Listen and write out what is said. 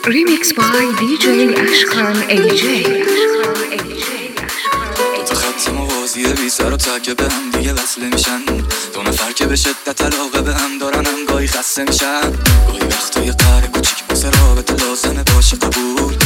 Remix by DJ Ashkan AJ. دو خط موازی بی سر و تکه به هم دیگه وصله میشن. دو نفر که به شدت علاقه به هم دارن هم گاهی خسته میشن. گاهی وقتا یه قهر کوچیک واسه رابطه لازمه باشه قبول.